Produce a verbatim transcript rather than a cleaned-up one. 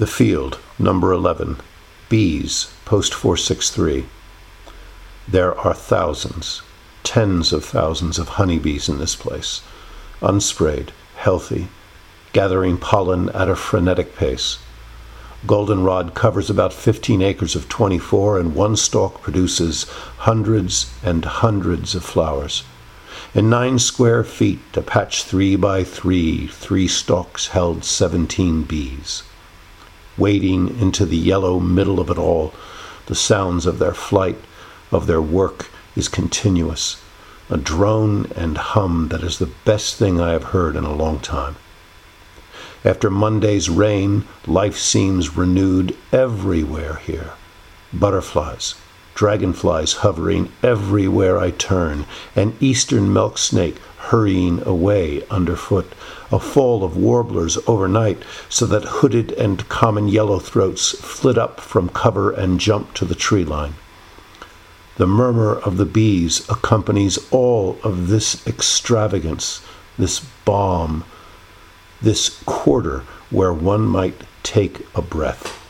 The field, number eleven, bees, post four sixty-three. There are thousands, tens of thousands of honeybees in this place, unsprayed, healthy, gathering pollen at a frenetic pace. Goldenrod covers about fifteen acres of twenty-four, and one stalk produces hundreds and hundreds of flowers. In nine square feet, a patch three by three, three stalks held seventeen bees. Wading into the yellow middle of it all, the sounds of their flight, of their work, is continuous, a drone and hum that is the best thing I have heard in a long time. After Monday's rain, life seems renewed everywhere here. Butterflies, dragonflies hovering everywhere I turn, an eastern milk snake hurrying away underfoot, a fall of warblers overnight so that hooded and common yellowthroats flit up from cover and jump to the tree line. The murmur of the bees accompanies all of this extravagance, this balm, this quarter where one might take a breath.